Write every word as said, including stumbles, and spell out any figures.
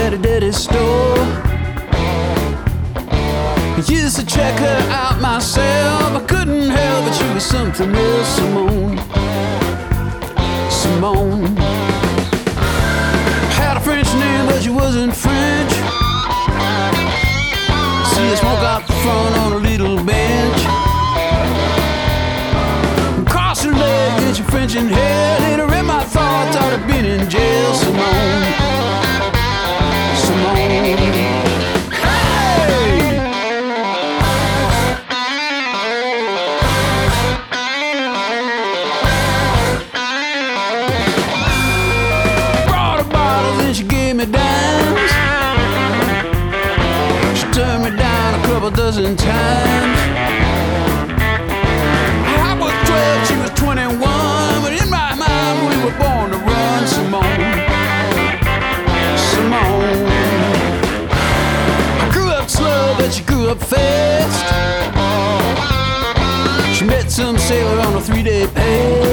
at a daddy's store. I used to check her out myself. I couldn't help but she was something else. Simone, Simone had a French name, but she wasn't French. See her smoke out the front on a little bench. Cross her leg and she French in hair. Later in my thoughts I'd have been in jail. Simone, Simone. A dozen times. I was twelve, she was twenty-one, but in my mind we were born to run. Simone, Simone. I grew up slow, but she grew up fast. She met some sailor on a three-day pass.